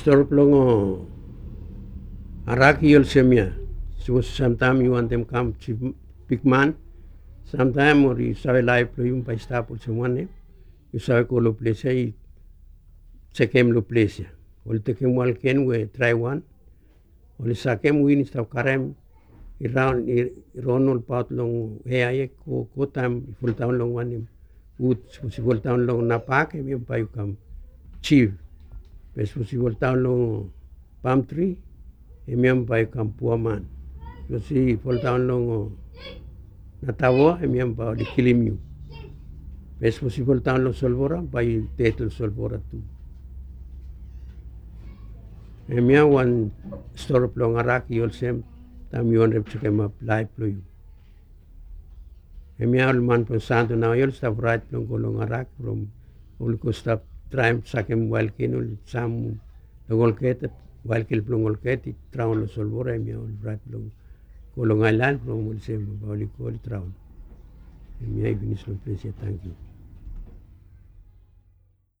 store plongo araki yol semia. So sometimes you want them come chief big man. Sometimes or you saw live play by staff or someone you saw ko place ay check lo place ya. Ol tekem wal ken we try one. Ol sakem win staff karem around Ronald Pat long hey ko time full town long one wood full town long napak em pa you come chief. Pes full town long palm tree em pa you come poor man. So si full town long natawa em pa di kilim you. Pes full town long solvora by tetel solvora tu. Em one store plong arak yol sem tam yon rep chekem up live plo you. Emial man pun santo na yol staf right plong kolong arak from ulko staf tram sakem walkin ul sam logol ket walkil plong ol ket traun lo solvora emial right plong kolong island plong ul sem bawli kol traun. Emial finis lo place thank you.